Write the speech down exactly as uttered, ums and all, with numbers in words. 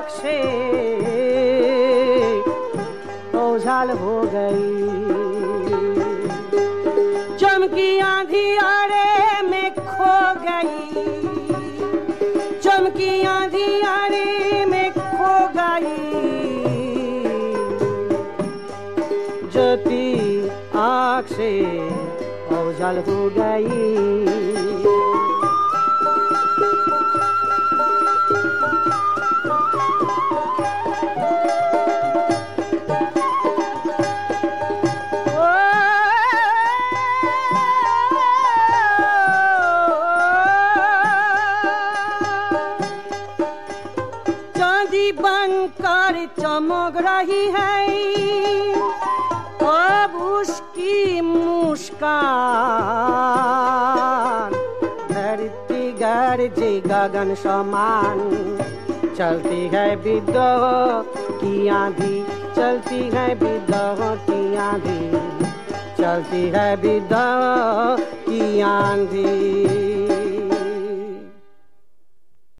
आँख से ओझल हो गई। चमकी अंधियारे में खो गई, चमकी अंधियारे में खो गई। ज्योति आँख से ओझल हो गई। बनकर चमक रही है अब उसकी मुस्कान। धरती गरजे गगन समान, चलती है विद्रोह की आंधी, चलती है विद्रोह की आंधी, चलती है विद्रोह की आंधी।